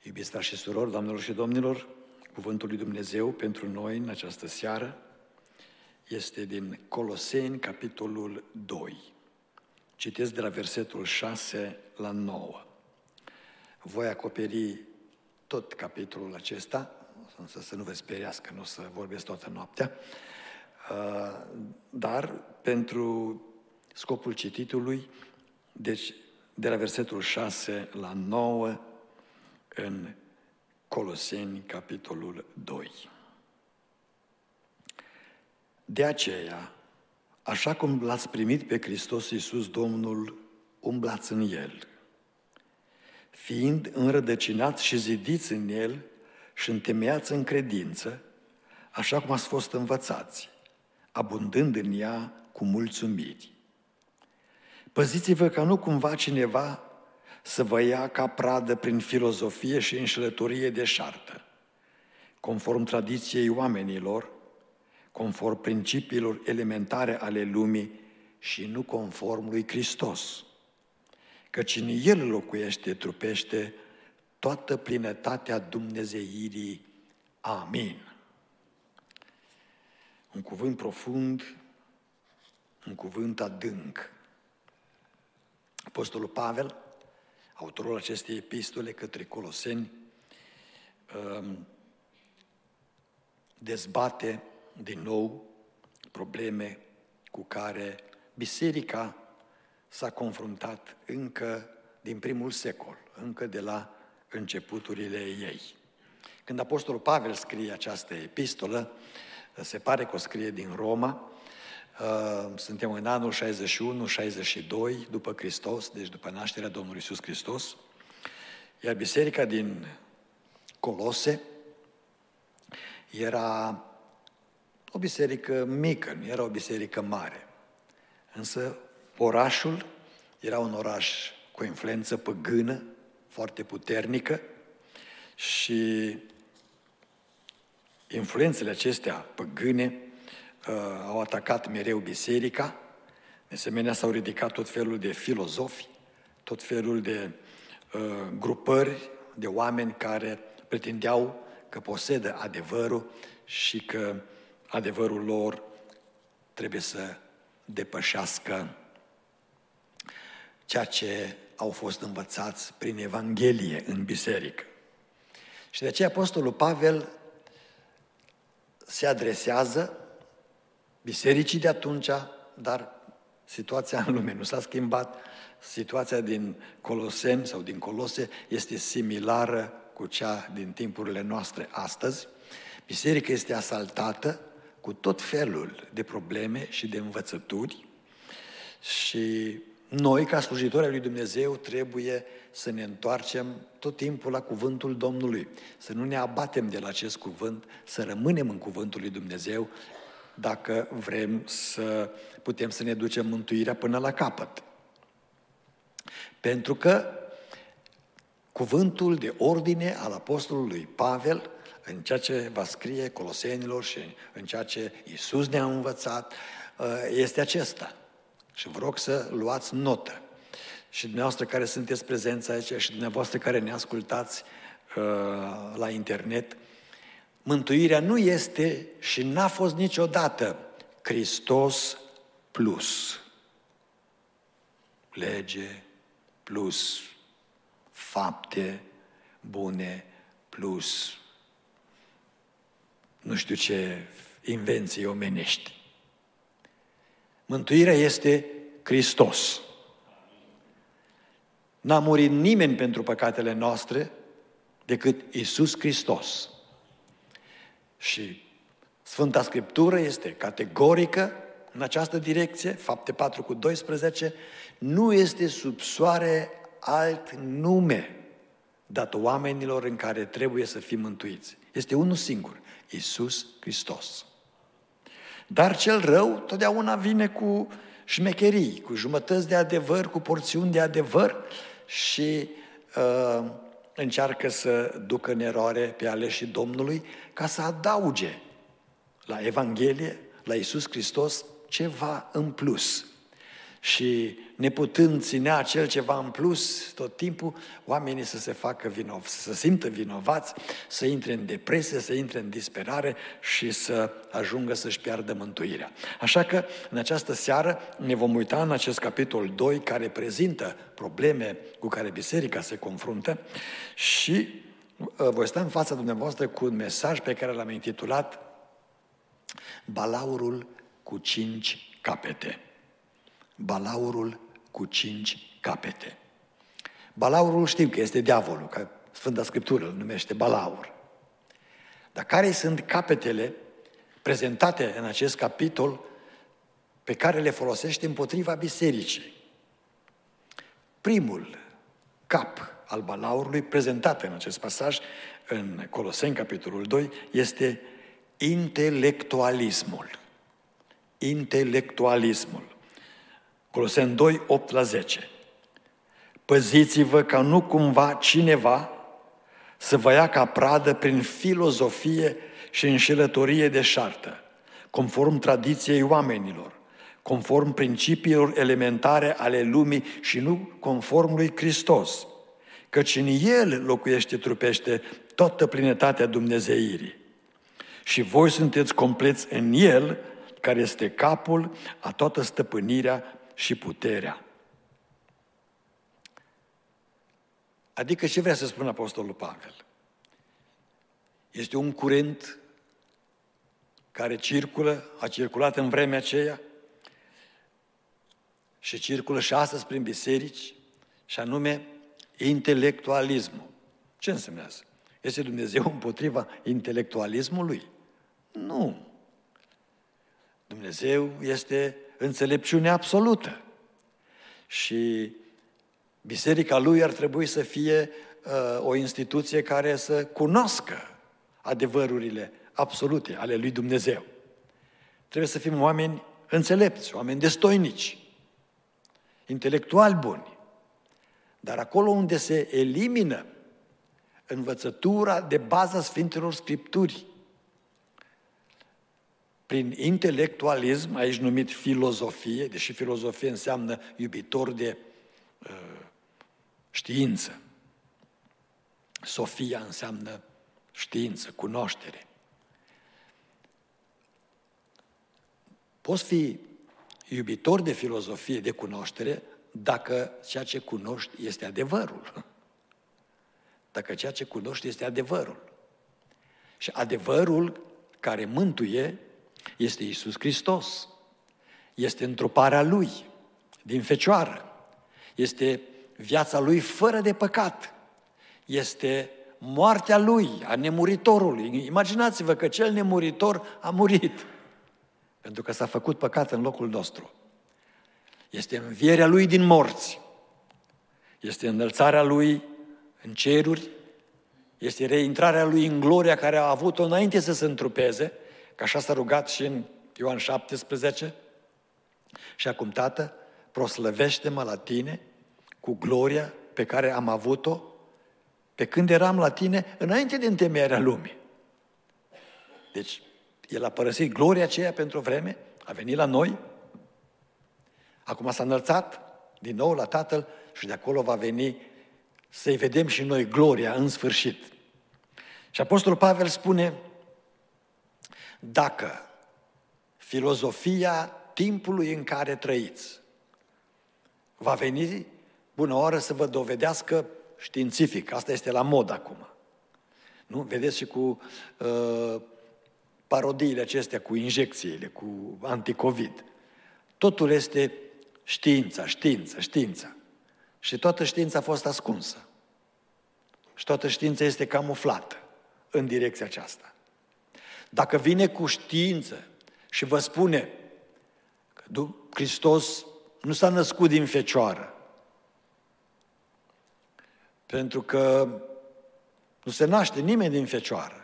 Iubiți frați și surori, doamnelor și domnilor, cuvântul lui Dumnezeu pentru noi în această seară este din Coloseni, capitolul 2. Citesc de la versetul 6 la 9. Voi acoperi tot capitolul acesta, însă să nu vă speriați că nu o să vorbesc toată noaptea, dar pentru scopul cititului, deci de la versetul 6 la 9 în Coloseni, capitolul 2. De aceea, așa cum l-ați primit pe Hristos Iisus Domnul, umblați în El, fiind înrădăcinați și zidiți în El și întemeiați în credință, așa cum ați fost învățați, abundând în ea cu mulțumiri. Păziți-vă ca nu cumva cineva să vă ia ca pradă prin filozofie și înșelătorie deșartă, conform tradiției oamenilor, conform principiilor elementare ale lumii și nu conform lui Hristos. Căci în El locuiește, trupește toată plinătatea dumnezeirii. Amin. Un cuvânt profund, un cuvânt adânc. Apostolul Pavel, autorul acestei epistole către Coloseni, dezbate din nou probleme cu care biserica s-a confruntat încă din primul secol, încă de la începuturile ei. Când apostolul Pavel scrie această epistolă, se pare că o scrie din Roma, suntem în anul 61-62 după Hristos, deci după nașterea Domnului Iisus Hristos, iar biserica din Colose era o biserică mică, nu era o biserică mare. Însă orașul era un oraș cu influență păgână, foarte puternică, și influențele acestea păgâne au atacat mereu biserica. De asemenea, s-au ridicat tot felul de filozofi, tot felul de grupări de oameni care pretindeau că posedă adevărul și că adevărul lor trebuie să depășească ceea ce au fost învățați prin Evanghelie în biserică. Și de aceea apostolul Pavel se adresează bisericii de atunci, dar situația în lume nu s-a schimbat. Situația din Coloseni sau din Colose este similară cu cea din timpurile noastre astăzi. Biserica este asaltată cu tot felul de probleme și de învățături și noi, ca slujitori ai lui Dumnezeu, trebuie să ne întoarcem tot timpul la cuvântul Domnului, să nu ne abatem de la acest cuvânt, să rămânem în cuvântul lui Dumnezeu dacă vrem să putem să ne ducem mântuirea până la capăt. Pentru că cuvântul de ordine al apostolului Pavel, în ceea ce va scrie Colosenilor și în ceea ce Iisus ne-a învățat, este acesta. Și vă rog să luați notă. Și dumneavoastră care sunteți prezenți aici și dumneavoastră care ne ascultați la internet, mântuirea nu este și n-a fost niciodată Hristos plus lege, plus fapte bune, plus nu știu ce invenții omenești. Mântuirea este Hristos. N-a murit nimeni pentru păcatele noastre decât Iisus Hristos. Și Sfânta Scriptură este categorică în această direcție, Fapte 4:12, nu este sub soare alt nume dat oamenilor în care trebuie să fim mântuiți. Este unul singur, Iisus Hristos. Dar cel rău totdeauna vine cu șmecherii, cu jumătăți de adevăr, cu porțiuni de adevăr și încearcă să ducă în eroare pe aleșii Domnului ca să adauge la Evanghelie, la Iisus Hristos, ceva în plus. Și neputând ținea acel ceva în plus tot timpul, oamenii să se facă să se simtă vinovați, să intre în depresie, să intre în disperare și să ajungă să-și piardă mântuirea. Așa că în această seară ne vom uita în acest capitol 2 care prezintă probleme cu care biserica se confruntă și voi sta în fața dumneavoastră cu un mesaj pe care l-am intitulat Balaurul cu 5 capete. Balaurul cu 5 capete. Balaurul știm că este diavolul, că Sfânta Scriptură îl numește Balaur. Dar care sunt capetele prezentate în acest capitol pe care le folosește împotriva bisericii? Primul cap al balaurului prezentat în acest pasaj, în Coloseni, capitolul 2, este intelectualismul. Intelectualismul. Coloseni 2, 8-10. Păziți-vă ca nu cumva cineva să vă ia ca pradă prin filozofie și înșelătorie deșartă, conform tradiției oamenilor, conform principiilor elementare ale lumii și nu conform lui Hristos, căci în El locuiește trupește toată plinătatea dumnezeirii. Și voi sunteți compleți în El, care este capul a toată stăpânirea și puterea. Adică ce vrea să spună Apostolul Pavel? Este un curent care a circulat în vremea aceea și circulă și astăzi prin biserici, și anume intelectualismul. Ce înseamnă asta? Este Dumnezeu împotriva intelectualismului? Nu. Dumnezeu este înțelepciune absolută. Și biserica Lui ar trebui să fie o instituție care să cunoască adevărurile absolute ale lui Dumnezeu. Trebuie să fim oameni înțelepți, oameni destoinici, intelectuali buni. Dar acolo unde se elimină învățătura de bază Sfintelor Scripturii, prin intelectualism, aici numit filozofie, deși filozofie înseamnă iubitor de știință. Sofia înseamnă știință, cunoaștere. Poți fi iubitor de filozofie, de cunoaștere, dacă ceea ce cunoști este adevărul. Dacă ceea ce cunoști este adevărul. Și adevărul care mântuie este Iisus Hristos. Este întruparea Lui din Fecioară. Este viața Lui fără de păcat. Este moartea Lui, a nemuritorului. Imaginați-vă că cel nemuritor a murit pentru că s-a făcut păcat în locul nostru. Este învierea Lui din morți. Este înălțarea Lui în ceruri. Este reintrarea Lui în gloria care a avut-o înainte să se întrupeze, că așa s-a rugat și în Ioan 17. Și acum, Tată, proslăvește-mă la Tine cu gloria pe care am avut-o pe când eram la Tine înainte de întemeierea lumii. Deci, El a părăsit gloria aceea pentru o vreme, a venit la noi, acum s-a înălțat din nou la Tatăl și de acolo va veni să-i vedem și noi gloria în sfârșit. Și Apostolul Pavel spune, dacă filozofia timpului în care trăiți va veni bună oară să vă dovedească științific, asta este la mod acum. Nu? Vedeți și cu parodiile acestea, cu injecțiile, cu anticovid. Totul este știința. Și toată știința a fost ascunsă. Și toată știința este camuflată în direcția aceasta. Dacă vine cu știință și vă spune că Hristos nu s-a născut din fecioară, pentru că nu se naște nimeni din fecioară.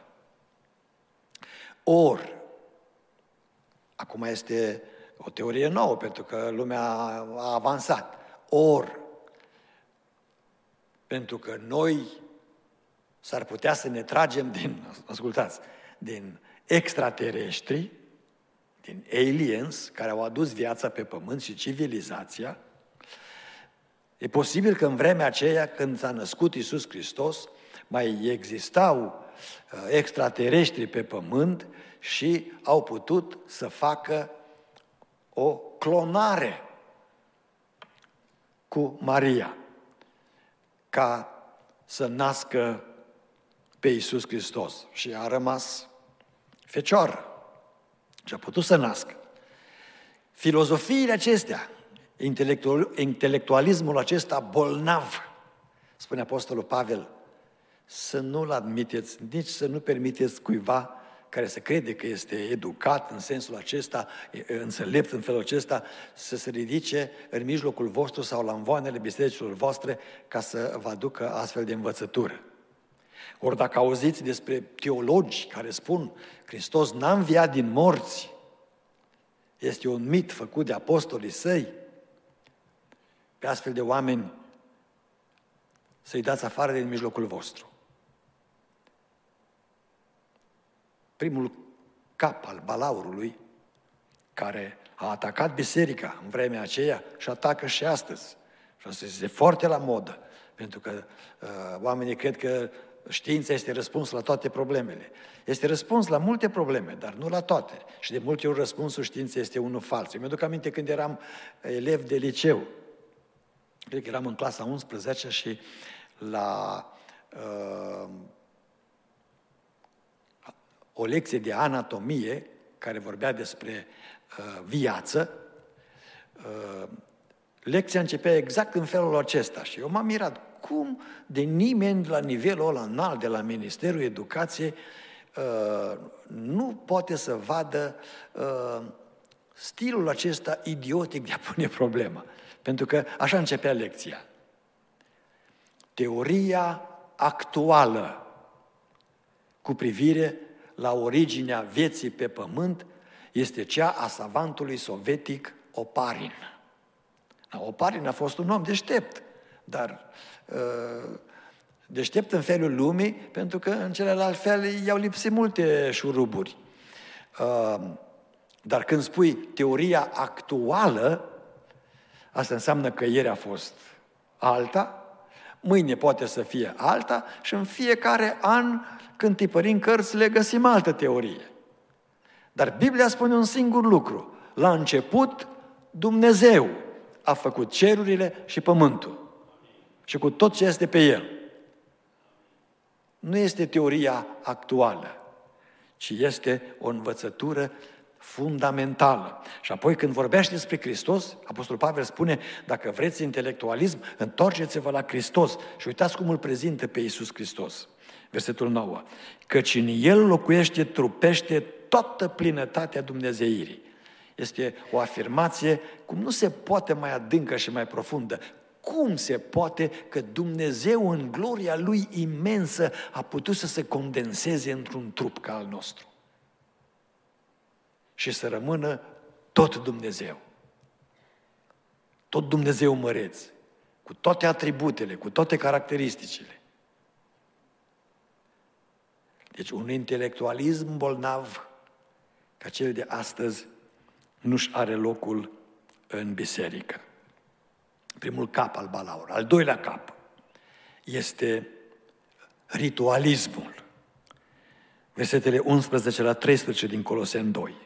Ori, acum este o teorie nouă, pentru că lumea a avansat. Ori, pentru că noi s-ar putea să ne tragem din extraterestri, din aliens care au adus viața pe pământ și civilizația. E posibil că în vremea aceea, când s-a născut Iisus Hristos, mai existau extraterestri pe pământ și au putut să facă o clonare cu Maria, ca să nască pe Iisus Hristos. Și a rămas fecioară și a putut să nască. Filozofiile acestea, intelectualismul acesta bolnav, spune Apostolul Pavel, să nu-l admiteți, nici să nu permiteți cuiva care se crede că este educat în sensul acesta, înțelept în felul acesta, să se ridice în mijlocul vostru sau la învoanele bisericilor voastre ca să vă aducă astfel de învățătură. Ori dacă auziți despre teologi care spun Hristos n-a înviat din morți, este un mit făcut de apostolii săi, pe astfel de oameni să-i dați afară din mijlocul vostru. Primul cap al balaurului, care a atacat biserica în vremea aceea și atacă și astăzi. Și asta este foarte la modă, pentru că oamenii cred că știința este răspuns la toate problemele. Este răspuns la multe probleme, dar nu la toate. Și de multe ori răspunsul științei este unul fals. Eu mi-aduc aminte când eram elev de liceu. Cred că eram în clasa 11 și la o lecție de anatomie care vorbea despre viață, lecția începea exact în felul acesta și eu m-am mirat cum de nimeni la nivelul ăla înalt de la Ministerul Educației nu poate să vadă stilul acesta idiotic de a pune problema. Pentru că așa începea lecția. Teoria actuală cu privire la originea vieții pe pământ este cea a savantului sovietic Oparin. Oparin a fost un om deștept, dar deștept în felul lumii, pentru că în celălalt fel i-au lipsit multe șuruburi. Dar când spui teoria actuală, asta înseamnă că ieri a fost alta, mâine poate să fie alta și în fiecare an, când tipărim cărți, le găsim altă teorie. Dar Biblia spune un singur lucru. La început, Dumnezeu a făcut cerurile și pământul. Și cu tot ce este pe el. Nu este teoria actuală, ci este o învățătură fundamentală. Și apoi când vorbește despre Hristos, Apostolul Pavel spune, dacă vreți intelectualism, întoarceți-vă la Hristos și uitați cum îl prezintă pe Iisus Hristos. Versetul 9. Căci în El locuiește, trupește toată plinătatea dumnezeirii. Este o afirmație cum nu se poate mai adâncă și mai profundă. Cum se poate că Dumnezeu în gloria Lui imensă a putut să se condenseze într-un trup ca al nostru? Și să rămână tot Dumnezeu. Tot Dumnezeu măreț, cu toate atributele, cu toate caracteristicile. Deci un intelectualism bolnav ca cel de astăzi nu-și are locul în biserică. Primul cap al balaur. Al doilea cap este ritualismul. Versetele 11 la 13 din Coloseni 2.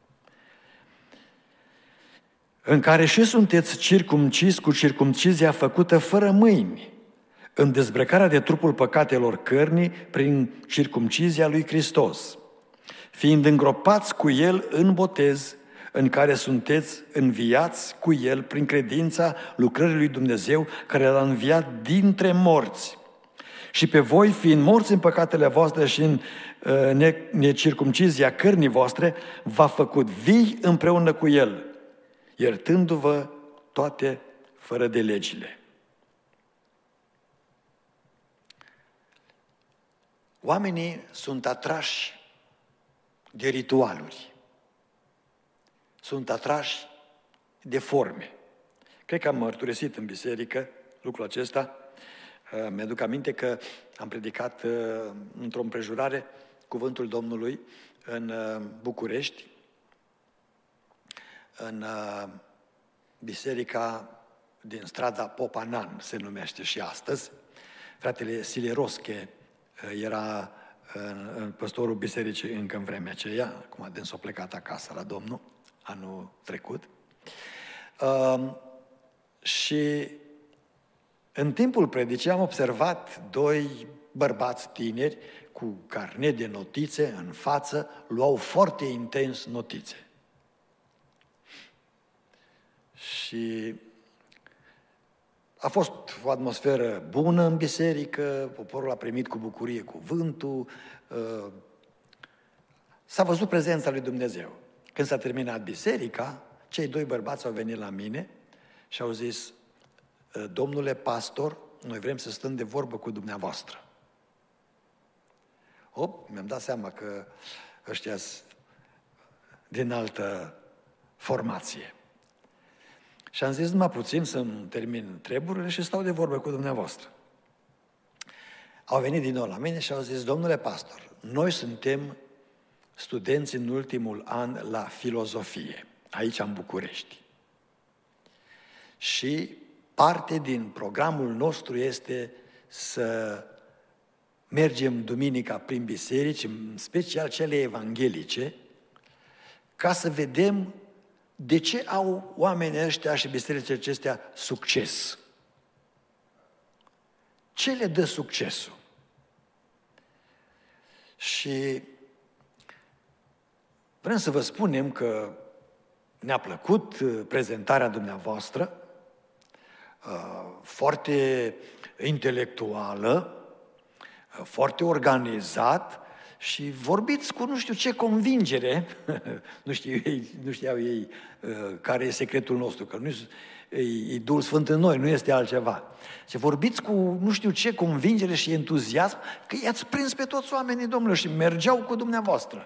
În care și sunteți circumciși cu circumcizia făcută fără mâini, în dezbrăcarea de trupul păcatelor cărnii prin circumcizia lui Hristos, fiind îngropați cu El în botez, în care sunteți înviați cu El prin credința lucrării lui Dumnezeu, care L-a înviat dintre morți. Și pe voi, fiind morți în păcatele voastre și în necircumcizia cărnii voastre, v-a făcut vii împreună cu El, iertându-vă toate fără de legile. Oamenii sunt atrași de ritualuri. Sunt atrași de forme. Cred că am mărturisit în biserică lucrul acesta. Mi-aduc aminte că am predicat într-o împrejurare cuvântul Domnului în București în biserica din strada Popanan, se numește și astăzi. Fratele Silerosche era păstorul bisericii încă în vremea aceea, acum dânsul a plecat acasă la Domnul, anul trecut. Și în timpul predicii am observat doi bărbați tineri cu carnet de notițe în față, luau foarte intens notițe. Și a fost o atmosferă bună în biserică, poporul a primit cu bucurie cuvântul, s-a văzut prezența lui Dumnezeu. Când s-a terminat biserica, cei doi bărbați au venit la mine și au zis: domnule pastor, noi vrem să stăm de vorbă cu dumneavoastră. Mi-am dat seama că ăștia sunt din altă formație. Și am zis numai puțin să-mi termin treburile și stau de vorbă cu dumneavoastră. Au venit din nou la mine și au zis: domnule pastor, noi suntem studenți în ultimul an la filozofie, aici în București. Și parte din programul nostru este să mergem duminica prin biserici, în special cele evanghelice, ca să vedem de ce au oamenii ăștia și bisericile acestea succes. Ce le dă succesul? Și vrem să vă spunem că ne-a plăcut prezentarea dumneavoastră, foarte intelectuală, foarte organizat și vorbiți cu nu știu ce convingere, nu știau ei care e secretul nostru, că nu e Duhul Sfânt în noi, nu este altceva. Și vorbiți cu nu știu ce convingere și entuziasm, că i-ați prins pe toți oamenii, Domnule, și mergeau cu dumneavoastră.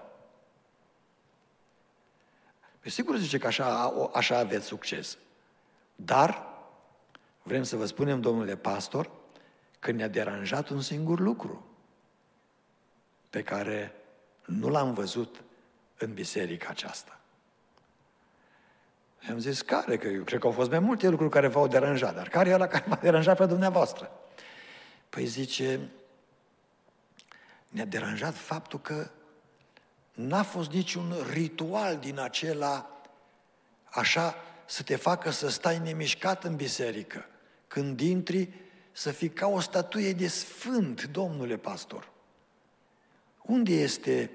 Pe sigur zice că așa aveți succes. Dar vrem să vă spunem, domnule pastor, că ne-a deranjat un singur lucru pe care nu l-am văzut în biserica aceasta. Și am zis: care? Că eu cred că au fost mai multe lucruri care v-au deranjat, dar care e ăla care v-a deranjat pe dumneavoastră? Păi zice, ne-a deranjat faptul că n-a fost niciun ritual din acela așa să te facă să stai nemișcat în biserică. Când intri, să fii ca o statuie de sfânt, domnule pastor. Unde este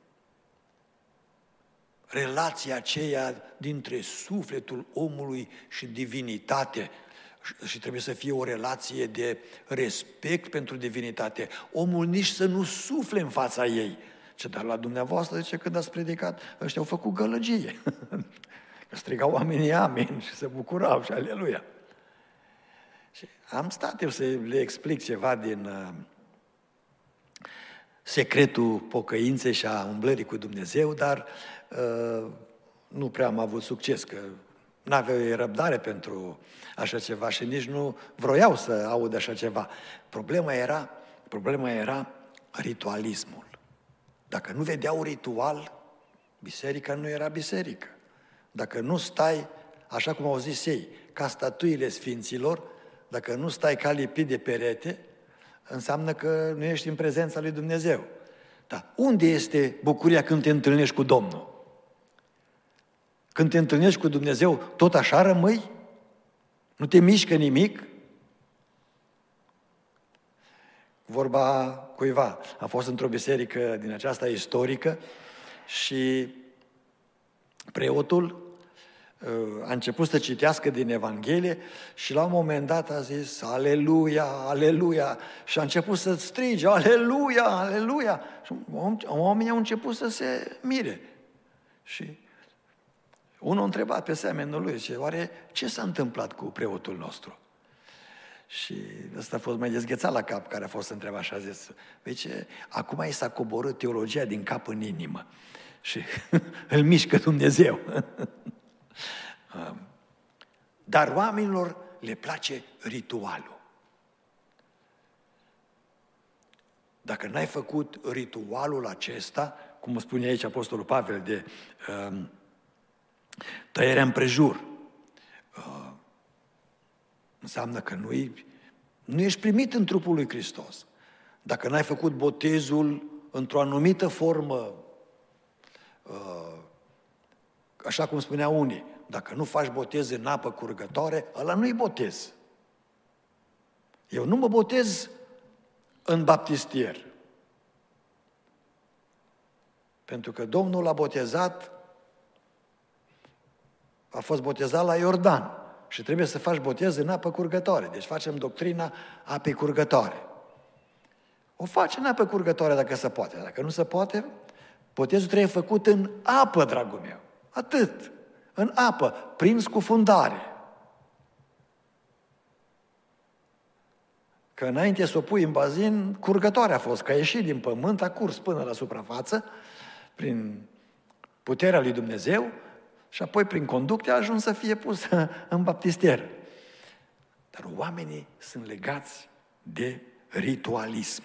relația aceea dintre sufletul omului și divinitate? Și trebuie să fie o relație de respect pentru divinitate. Omul nici să nu sufle în fața ei. Dar la dumneavoastră, zice, când ați predicat, ăștia au făcut gălăgie. Strigau oamenii amin și se bucurau și aleluia. Și am stat eu să le explic ceva din secretul pocăinței și a umblării cu Dumnezeu, dar nu prea am avut succes, că n-aveau răbdare pentru așa ceva și nici nu vroiau să audă așa ceva. Problema era ritualismul. Dacă nu vedeau ritual, biserica nu era biserică. Dacă nu stai, așa cum au zis ei, ca statuile sfinților, dacă nu stai ca lipit de perete, înseamnă că nu ești în prezența lui Dumnezeu. Dar unde este bucuria când te întâlnești cu Domnul? Când te întâlnești cu Dumnezeu, tot așa rămâi? Nu te mișcă nimic? Vorba cuiva, a fost într-o biserică din aceasta istorică și preotul a început să citească din Evanghelie și la un moment dat a zis Aleluia, Aleluia și a început să strige Aleluia, Aleluia și oamenii au început să se mire și unul a întrebat pe semenul lui, zice, oare ce s-a întâmplat cu preotul nostru? Și ăsta a fost mai dezghețat la cap, care a fost întrebat și a zis, zice, acum i s-a coborât teologia din cap în inimă și îl mișcă Dumnezeu. Dar oamenilor le place ritualul. Dacă n-ai făcut ritualul acesta, cum spune aici Apostolul Pavel, de Tăierea împrejur înseamnă că nu ești primit în trupul lui Hristos. Dacă n-ai făcut botezul într-o anumită formă, așa cum spuneau unii, dacă nu faci botez în apă curgătoare, ăla nu-i botez. Eu nu mă botez în baptistier. Pentru că Domnul a fost botezat la Iordan și trebuie să faci botez în apă curgătoare. Deci facem doctrina apei curgătoare. O faci în apă curgătoare dacă se poate. Dacă nu se poate, botezul trebuie făcut în apă, dragul meu. Atât. În apă, prin scufundare. Că înainte să o pui în bazin, curgătoare a fost, că a ieșit din pământ, a curs până la suprafață, prin puterea lui Dumnezeu, și apoi prin conducte a ajuns să fie pus în baptister. Dar oamenii sunt legați de ritualism.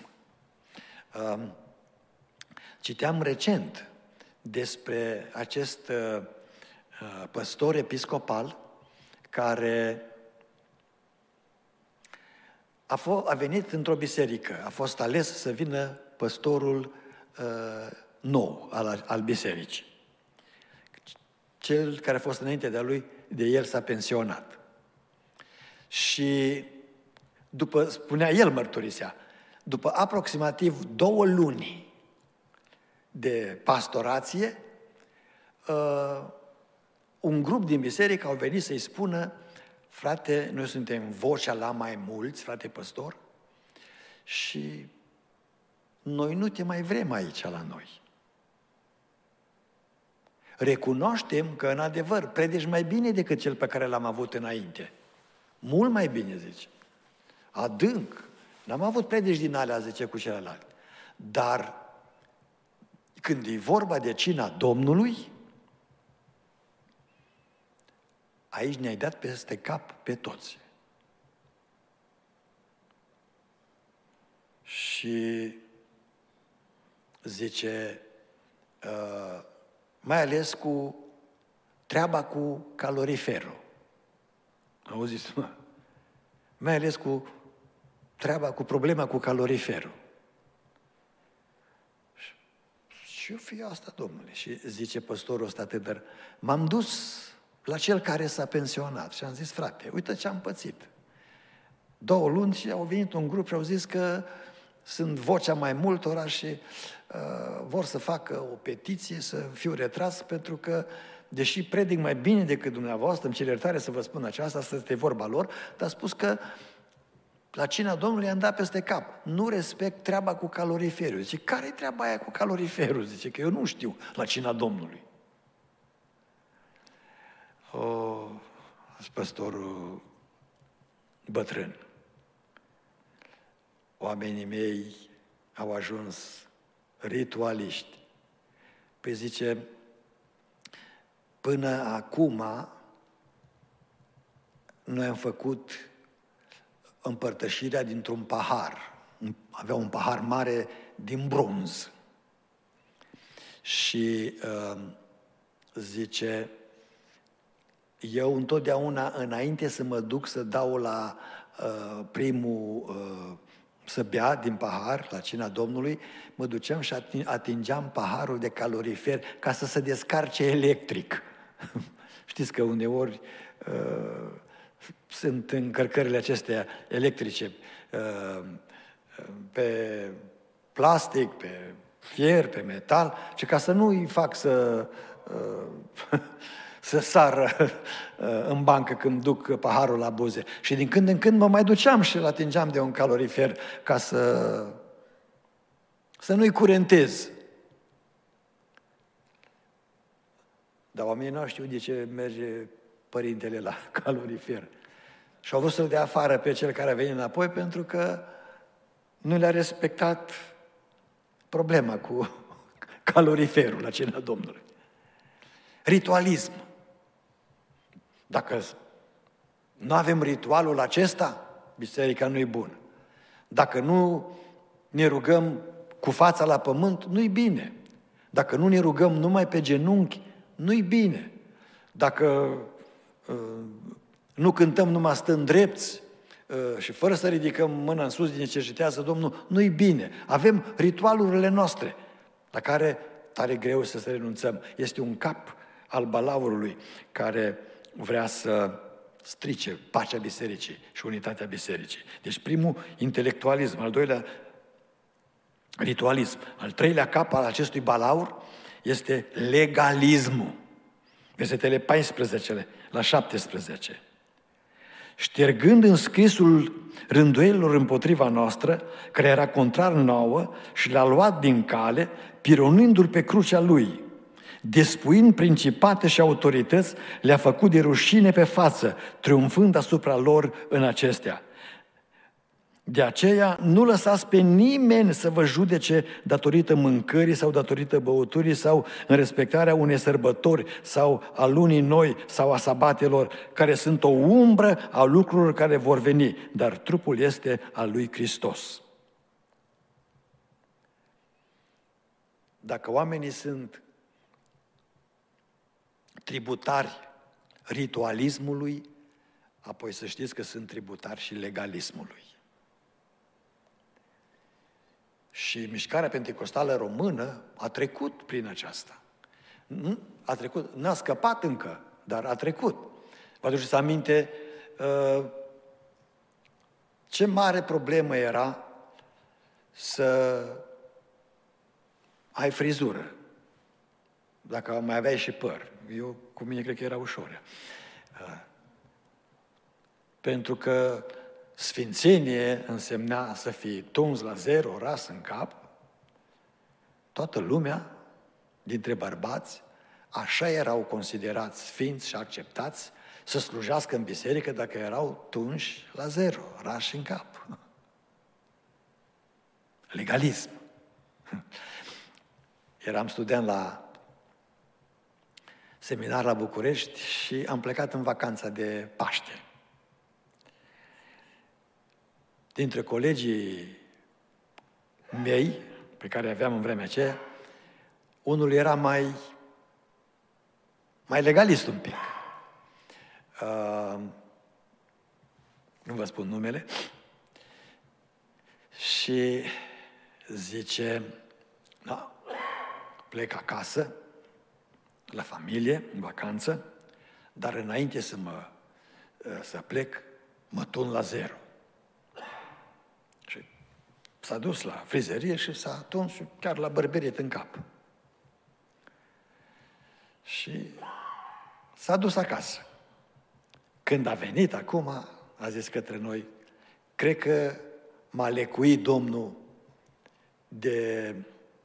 Citeam recent despre acest păstor episcopal care a venit într-o biserică, a fost ales să vină păstorul nou al bisericii. Cel care a fost înainte de el s-a pensionat. Și spunea el, mărturisea, după aproximativ 2 luni de pastorație, un grup din biserică au venit să-i spună: frate, noi suntem vocea la mai mulți, frate păstor, și noi nu te mai vrem aici la noi. Recunoaștem că, în adevăr, predici mai bine decât cel pe care l-am avut înainte. Mult mai bine, zice. Adânc. N-am avut predici din alea, zice, cu celălalt. Dar când e vorba de cina Domnului, aici ne-ai dat peste cap pe toți. Și zice, mai ales cu treaba cu caloriferul. Auziți, mă? Mai ales cu problema cu caloriferul. Ce-o fi asta, domnule? Și zice păstorul ăsta tânăr, m-am dus la cel care s-a pensionat și am zis: frate, uite ce am pățit. 2 luni și au venit un grup și au zis că sunt vocea mai multora și vor să facă o petiție să fiu retras, pentru că, deși predic mai bine decât dumneavoastră, îmi cer iertare să vă spun aceasta, asta este vorba lor, dar a spus că la cina Domnului am dat peste cap. Nu respect treaba cu caloriferul. Zice, care-i treaba aia cu caloriferul? Zice, că eu nu știu la cina Domnului. Păstorul bătrân. Oamenii mei au ajuns ritualiști. Păi zice, până acum noi am făcut împărtășirea dintr-un pahar. Avea un pahar mare din bronz. Și zice, eu întotdeauna, înainte să mă duc să dau la primul, să bea din pahar, la cina Domnului, mă duceam și atingeam paharul de calorifer ca să se descarce electric. Știți că uneori sunt încărcările acestea electrice pe plastic, pe fier, pe metal, și ca să nu îi fac să sară în bancă când duc paharul la buze. Și din când în când mă mai duceam și îl atingeam de un calorifer ca să nu-i curentez. Dar oamenii nu știu de ce merge părintele la calorifer. Și au vrut să-l dea afară pe cel care a venit înapoi, pentru că nu le-a respectat problema cu caloriferul la cina Domnului. Ritualism. Dacă nu avem ritualul acesta, biserica nu e bună. Dacă nu ne rugăm cu fața la pământ, nu-i bine. Dacă nu ne rugăm numai pe genunchi, nu-i bine. Dacă nu cântăm numai stând drepți și fără să ridicăm mâna în sus din cercetează Domnul, nu-i bine. Avem ritualurile noastre, la care tare greu să renunțăm. Este un cap al balaurului care vrea să strice pacea bisericii și unitatea bisericii. Deci primul, intelectualism, al doilea, ritualism. Al treilea cap al acestui balaur este legalismul. Versetele 14 la 17. Ștergând înscrisul rânduielilor împotriva noastră, care era contrar nouă, și l-a luat din cale, pironindu-l pe crucea lui. Despuind principate și autorități, le-a făcut de rușine pe față, triumfând asupra lor în acestea. De aceea nu lăsați pe nimeni să vă judece datorită mâncării sau datorită băuturii sau în respectarea unei sărbători sau a lunii noi sau a sabatelor, care sunt o umbră a lucrurilor care vor veni, dar trupul este al lui Hristos. Dacă oamenii sunt tributari ritualismului, apoi să știți că sunt tributari și legalismului. Și mișcarea pentecostală română a trecut prin aceasta. A trecut, n-a scăpat încă, dar a trecut. Vă aduceți aminte ce mare problemă era să ai frizură, dacă mai aveai și păr. Eu, cu mine, cred că era ușor. Pentru că sfințenie însemna să fii tuns la zero, ras în cap. Toată lumea, dintre bărbați, așa erau considerați sfinți și acceptați să slujească în biserică dacă erau tunși la zero, rași în cap. Legalism. Eram student la seminar la București și am plecat în vacanța de Paște. Dintre colegii mei, pe care aveam în vremea aceea, unul era mai legalist un pic. Nu vă spun numele. Și zice, da, plec acasă, la familie, în vacanță, dar înainte să plec, mă tun la zero. Și s-a dus la frizerie și s-a tuns chiar la bărberiet în cap. Și s-a dus acasă. Când a venit acum, a zis către noi, cred că m-a lecuit Domnul de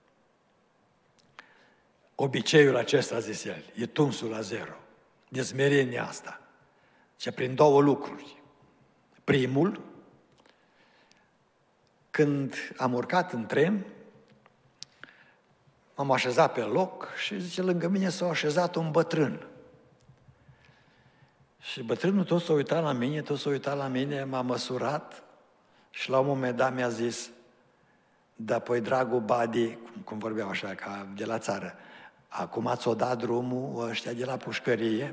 obiceiul acesta, a zis el, e tunsul la zero, de smerenia asta. Și prin două lucruri. Primul, când am urcat în tren, m-am așezat pe loc și zice, lângă mine s-a așezat un bătrân. Și bătrânul tot s-a uitat la mine, m-a măsurat și la un moment dat mi-a zis, da, păi, dragul Badi, cum vorbeau așa, ca de la țară, acum ți-o dat drumul ăștia de la pușcărie,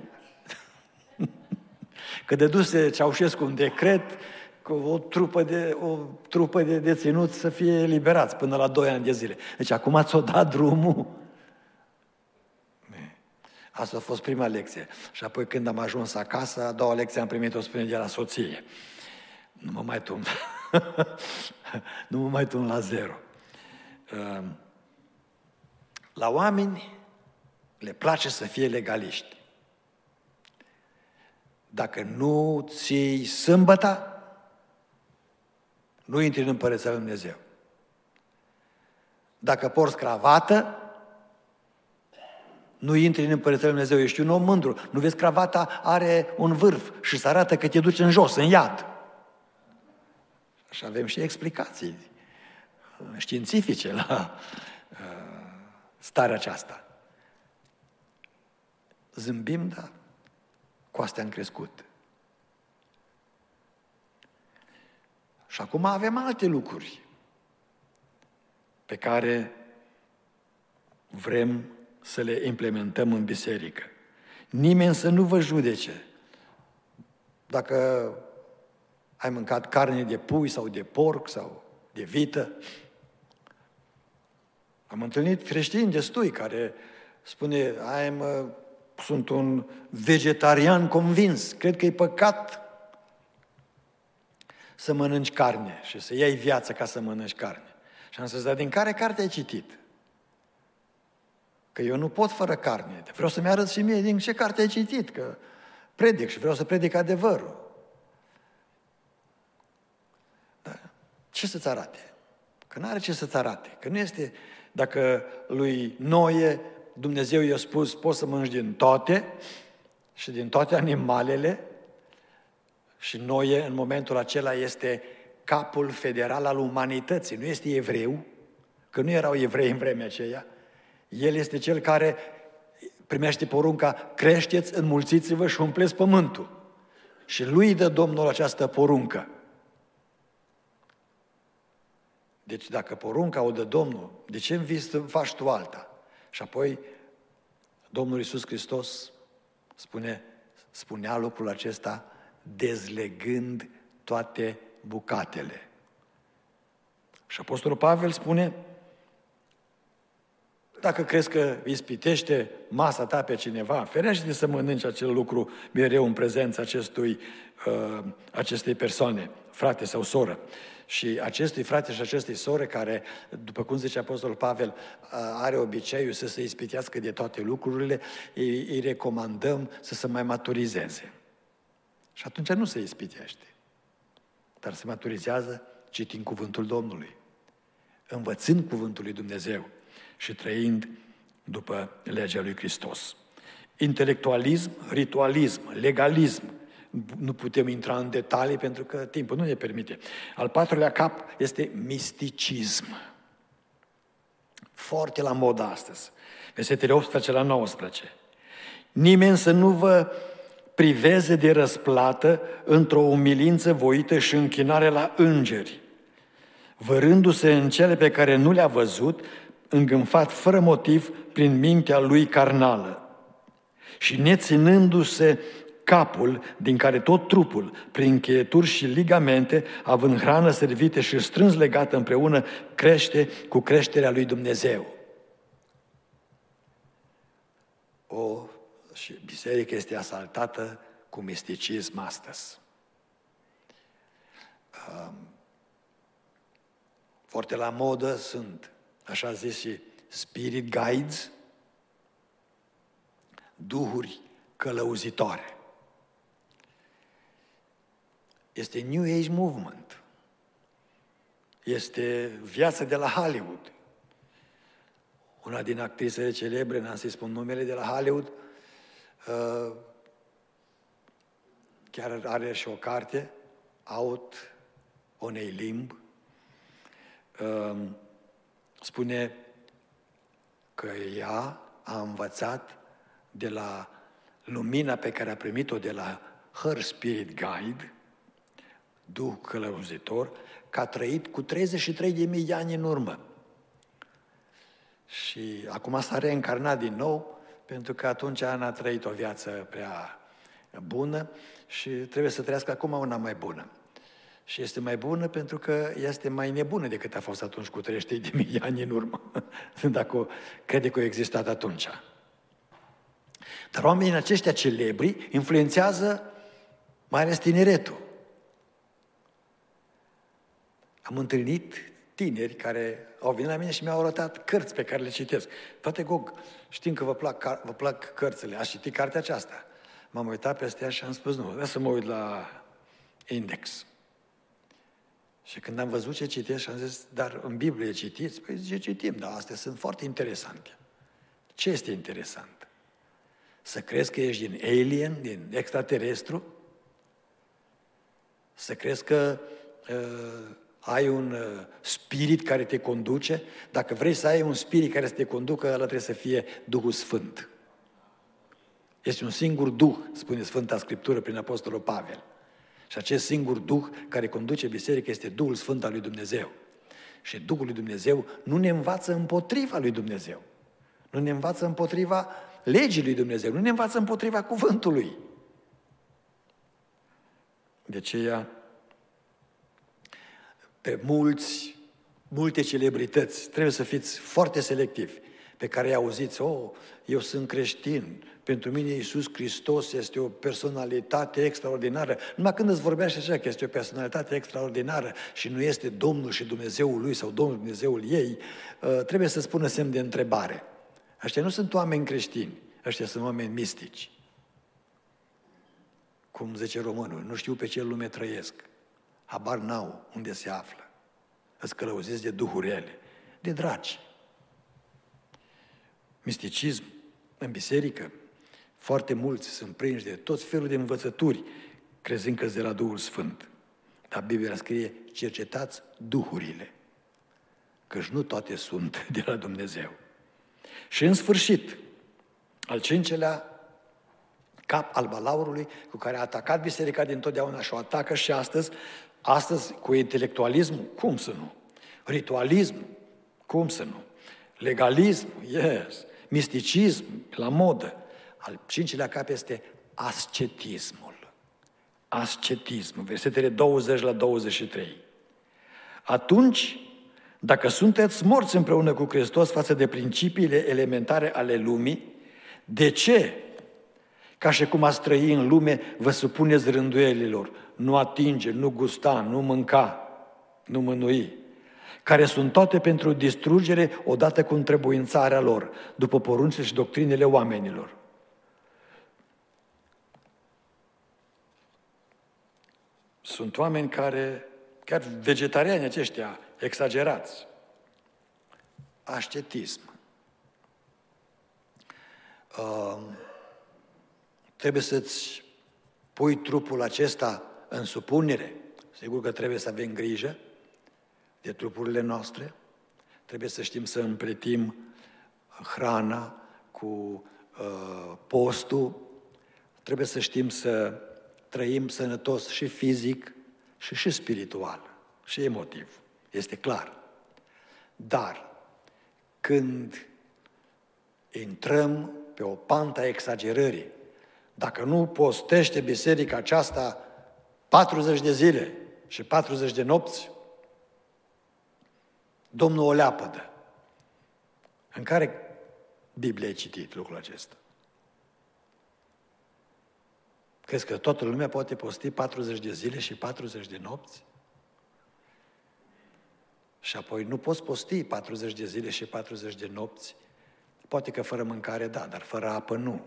că dăduse Ceaușescu un decret cu o trupă de deținuți să fie eliberați până la 2 ani de zile. Deci acum ți-o dat drumul. Asta a fost prima lecție. Și apoi când am ajuns acasă, a doua lecție am primit-o, spune, de la soție. Nu mă mai tun. Nu mă mai tun la zero. La oameni le place să fie legaliști. Dacă nu ții sâmbăta, nu intri în Împărăția lui Dumnezeu. Dacă porți cravată, nu intri în Împărăția lui Dumnezeu. Ești un om mândru. Nu vezi, cravata are un vârf și se arată că te duci în jos, în iad. Și avem și explicații științifice la starea aceasta. Zâmbim, dar cu astea am crescut. Și acum avem alte lucruri pe care vrem să le implementăm în biserică. Nimeni să nu vă judece. Dacă ai mâncat carne de pui sau de porc sau de vită. Am întâlnit creștini destui care spune, sunt un vegetarian convins, cred că e păcat să mănânci carne și să iei viață ca să mănânci carne. Și am spus, dar din care carte ai citit? Că eu nu pot fără carne. Vreau să-mi arăt și mie din ce carte ai citit, că predic și vreau să predic adevărul. Da. Ce să-ți arate? Că nu are ce să-ți arate. Că nu este, dacă lui Noe Dumnezeu i-a spus, poți să mănânci din toate și din toate animalele, și Noe în momentul acela este capul federal al umanității, nu este evreu, că nu erau evrei în vremea aceea. El este cel care primește porunca, creșteți, înmulțiți-vă și umpleți pământul. Și lui dă Domnul această poruncă. Deci dacă porunca o dă Domnul, de ce învii să faci tu alta? Și apoi Domnul Iisus Hristos spunea lucrul acesta dezlegând toate bucatele. Și Apostolul Pavel spune, dacă crezi că ispitește masa ta pe cineva, ferește-te să mănânci acel lucru mereu în prezența acestei persoane, frate sau soră. Și acestui frate și acestei sore care, după cum zice Apostolul Pavel, are obiceiul să se ispitească de toate lucrurile, îi recomandăm să se mai maturizeze. Și atunci nu se ispitește, dar se maturizează citind cuvântul Domnului, învățând cuvântul lui Dumnezeu și trăind după legea lui Hristos. Intelectualism, ritualism, legalism. Nu putem intra în detalii pentru că timpul nu ne permite. Al patrulea cap este misticism. Foarte la modă astăzi. Versetele 18 la 19. Nimeni să nu vă priveze de răsplată într-o umilință voită și închinare la îngeri, vărându-se în cele pe care nu le-a văzut, îngânfat fără motiv prin mintea lui carnală și neținându-se capul, din care tot trupul, prin încheieturi și ligamente, având hrană servită și strâns legată împreună, crește cu creșterea lui Dumnezeu. Și biserica este asaltată cu misticism astăzi. Foarte la modă sunt, așa zis, și spirit guides, duhuri călăuzitoare. Este New Age Movement. Este viața de la Hollywood. Una din actrisele celebre, n-am să-i spun numele, de la Hollywood, chiar are și o carte, Out on a Limb, spune că ea a învățat de la lumina pe care a primit-o de la Her Spirit Guide, Duh călăuzitor, că a trăit cu 33.000 de ani în urmă. Și acum s-a reîncarnat din nou, pentru că atunci n-a trăit o viață prea bună și trebuie să trăiască acum una mai bună. Și este mai bună pentru că este mai nebună decât a fost atunci cu 33.000 de ani în urmă, dacă crede că a existat atunci. Dar oamenii aceștia celebri influențează mai ales tineretul. Am întâlnit tineri care au venit la mine și mi-au arătat cărți pe care le citesc. Frate Gog, știm că vă plac cărțile. Ați citit cartea aceasta? M-am uitat peste ea și am spus, nu, vreau să mă uit la index. Și când am văzut ce citesc și am zis, dar în Biblie citiți? Păi zice, citim, dar astea sunt foarte interesante. Ce este interesant? Să crezi că ești din alien, din extraterestru? Să crezi că ai un spirit care te conduce? Dacă vrei să ai un spirit care să te conducă, ăla trebuie să fie Duhul Sfânt. Este un singur Duh, spune Sfânta Scriptură prin Apostolul Pavel. Și acest singur Duh care conduce biserica este Duhul Sfânt al lui Dumnezeu. Și Duhul lui Dumnezeu nu ne învață împotriva lui Dumnezeu. Nu ne învață împotriva legii lui Dumnezeu, nu ne învață împotriva cuvântului. De aceea, pe multe celebrități, trebuie să fiți foarte selectivi, pe care îi auziți, eu sunt creștin, pentru mine Iisus Hristos este o personalitate extraordinară. Numai când îți vorbește așa că este o personalitate extraordinară și nu este Domnul și Dumnezeul lui sau Domnul Dumnezeul ei, trebuie să spună semn de întrebare. Ăștia nu sunt oameni creștini, ăștia sunt oameni mistici. Cum zice românul, nu știu pe ce lume trăiesc, habar n-au unde se află. Îți călăuziți de duhuri rele, de draci. Misticism în biserică, foarte mulți sunt prinși de toți felul de învățături, crezând că de la Duhul Sfânt. Dar Biblia scrie, cercetați duhurile, căci nu toate sunt de la Dumnezeu. Și în sfârșit, al 5-lea cap al balaurului cu care a atacat biserica dintotdeauna și o atacă și astăzi cu intelectualismul, cum să nu? Ritualism, cum să nu? Legalism, yes. Misticism, la modă. Al 5-lea cap este ascetismul. Ascetismul, versetele 20 la 23. Atunci, dacă sunteți morți împreună cu Hristos față de principiile elementare ale lumii, de ce? Ca și cum ați trăi în lume, vă supuneți rânduielilor, nu atinge, nu gusta, nu mânca, nu mânui, care sunt toate pentru distrugere odată cu întrebuințarea lor, după poruncile și doctrinele oamenilor. Sunt oameni care, chiar vegetariani aceștia, exagerați. Ascetism. Trebuie să-ți pui trupul acesta în supunere. Sigur că trebuie să avem grijă de trupurile noastre. Trebuie să știm să împletim hrana cu postul. Trebuie să știm să trăim sănătos și fizic și spiritual și emotiv. Este clar. Dar când intrăm pe o pantă a exagerării, dacă nu postește biserica aceasta 40 de zile și 40 de nopți, Domnul o leapădă. În care Biblie ai citit lucrul acesta? Crezi că toată lumea poate posti 40 de zile și 40 de nopți? Și apoi nu poți posti 40 de zile și 40 de nopți? Poate că fără mâncare, da, dar fără apă nu.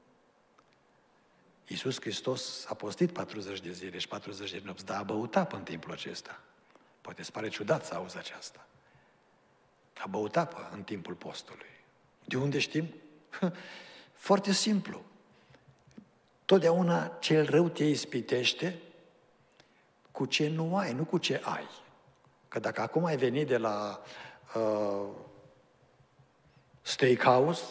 Iisus Hristos a postit 40 de zile și 40 de nopți, dar a băut apă în timpul acesta. Poate îți pare ciudat să auzi aceasta. A băut apă în timpul postului. De unde știm? Foarte simplu. Totdeauna cel rău te ispitește cu ce nu ai, nu cu ce ai. Că dacă acum ai venit de la steakhouse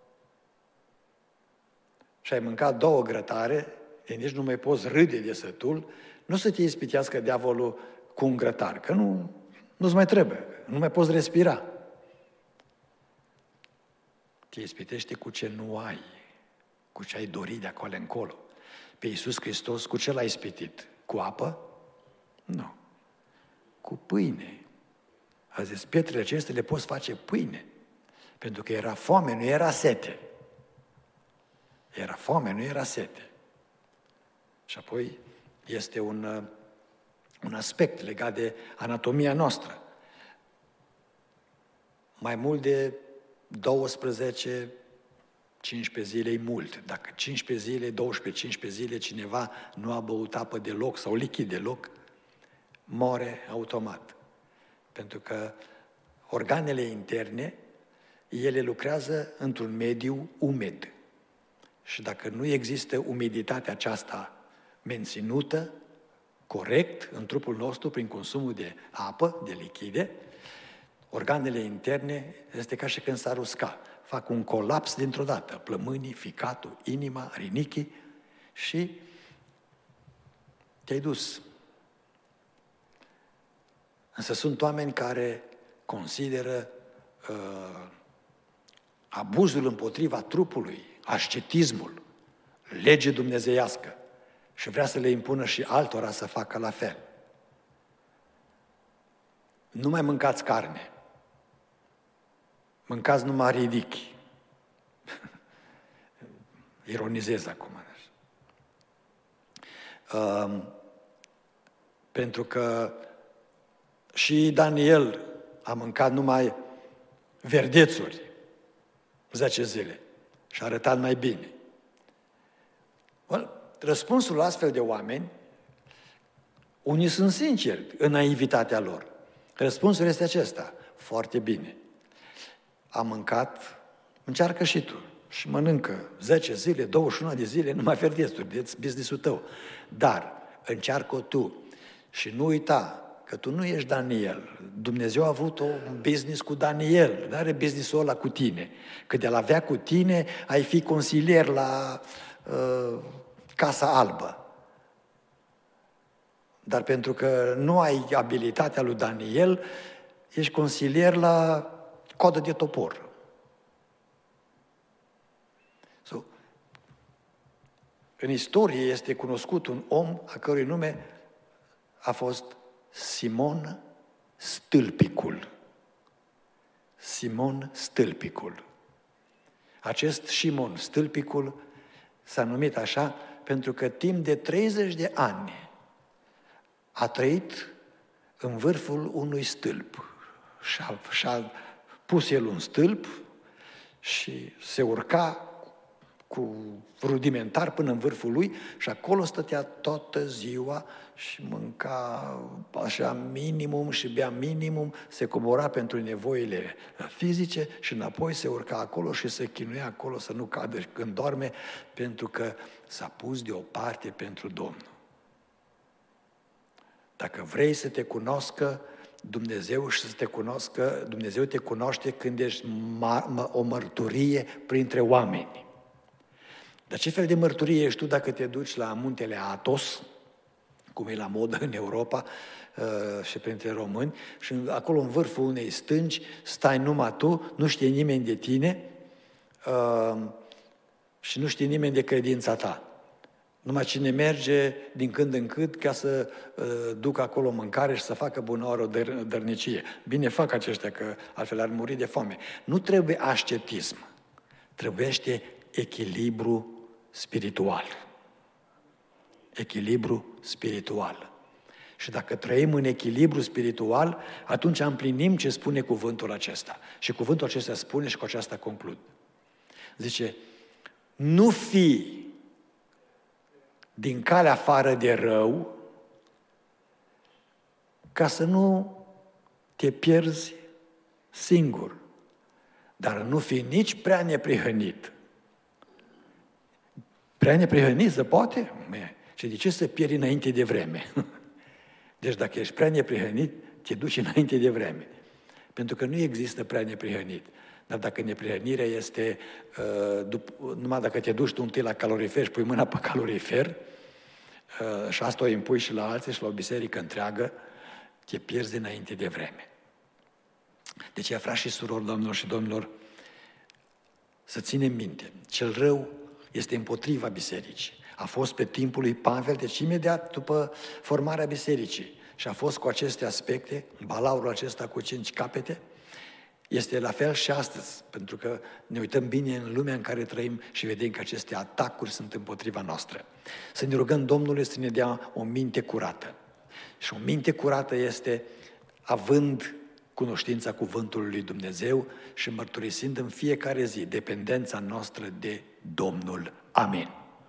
și ai mâncat 2 grătare, nici nu mai poți râde de sătul, nu să te ispitească diavolul cu un grătar, că nu-ți mai trebuie, nu mai poți respira. Te ispitește cu ce nu ai, cu ce ai dorit de acolo încolo. Pe Iisus Hristos, cu ce l-ai ispitit? Cu apă? Nu. Cu pâine. A zis, pietrele acestea le poți face pâine. Pentru că era foame, nu era sete. Era foame, nu era sete. Și apoi este un aspect legat de anatomia noastră. Mai mult de 12, 15 zile e mult. Dacă 15 zile, 12-15 zile cineva nu a băut apă deloc sau lichid deloc, moare automat. Pentru că organele interne, ele lucrează într-un mediu umed. Și dacă nu există umiditatea aceasta menținută, corect, în trupul nostru, prin consumul de apă, de lichide, organele interne este ca și când s-ar usca. Fac un colaps dintr-o dată. Plămânii, ficatul, inima, rinichii și te-ai dus. Însă sunt oameni care consideră abuzul împotriva trupului, ascetismul, lege dumnezeiască și vrea să le impună și altora să facă la fel. Nu mai mâncați carne. Mâncați numai ridichi. Ironizez acum. Pentru că și Daniel a mâncat numai verdețuri 10 zile și a arătat mai bine. Răspunsul la astfel de oameni, unii sunt sinceri în naivitatea lor. Răspunsul este acesta: foarte bine. Am mâncat, încearcă și tu. Și mănâncă 10 zile, 21 de zile, numai verdețuri, de business-ul tău. Dar încearcă-o tu și nu uita că tu nu ești Daniel. Dumnezeu a avut un business cu Daniel, nu are business-ul ăla cu tine. Că de-l avea cu tine, ai fi consilier la Casa Albă. Dar pentru că nu ai abilitatea lui Daniel, ești consilier la Coadă de Topor. În istorie este cunoscut un om a cărui nume a fost Simon Stâlpicul. Simon Stâlpicul. Acest Simon Stâlpicul s-a numit așa pentru că timp de 30 de ani a trăit în vârful unui stâlp. Și-a pus el un stâlp și se urca cu rudimentar până în vârful lui și acolo stătea toată ziua și mânca așa minimum și bea minimum, se cobora pentru nevoile fizice și înapoi se urca acolo și se chinuia acolo să nu cadă când doarme, pentru că s-a pus deoparte pentru Domnul. Dacă vrei să te cunoască Dumnezeu și să te cunoască, Dumnezeu te cunoaște când ești o mărturie printre oameni. Dar ce fel de mărturie ești tu dacă te duci la muntele Athos, cum e la modă în Europa și printre români, și acolo în vârful unei stânci stai numai tu, nu știe nimeni de tine și nu știe nimeni de credința ta. Numai cine merge din când în când ca să ducă acolo mâncare și să facă bună oară o dărnicie. Bine fac aceștia, că altfel ar muri de foame. Nu trebuie ascetism, trebuiește echilibru spiritual. Echilibru spiritual. Și dacă trăim în echilibru spiritual, atunci împlinim ce spune cuvântul acesta. Și cuvântul acesta spune, și cu aceasta conclud. Zice, nu fi din calea afară de rău, ca să nu te pierzi singur, dar nu fi nici prea neprihănit. Prea neprihănit se poate? Și de ce să pieri înainte de vreme? Deci dacă ești prea neprihănit, te duci înainte de vreme. Pentru că nu există prea neprihănit. Dar dacă neprihănirea este, numai dacă te duci tu întâi la calorifer și pui mâna pe calorifer, și asta o impui și la alții și la o biserică întreagă, te pierzi înainte de vreme. De aceea, frați și surori, doamnelor și domnilor, să ținem minte, cel rău este împotriva bisericii. A fost pe timpul lui Pavel, deci imediat după formarea bisericii, și a fost cu aceste aspecte, balaurul acesta cu 5 capete, este la fel și astăzi, pentru că ne uităm bine în lumea în care trăim și vedem că aceste atacuri sunt împotriva noastră. Să ne rugăm Domnului să ne dea o minte curată. Și o minte curată este având cunoștința cuvântului lui Dumnezeu și mărturisind în fiecare zi dependența noastră de Domnul. Amin.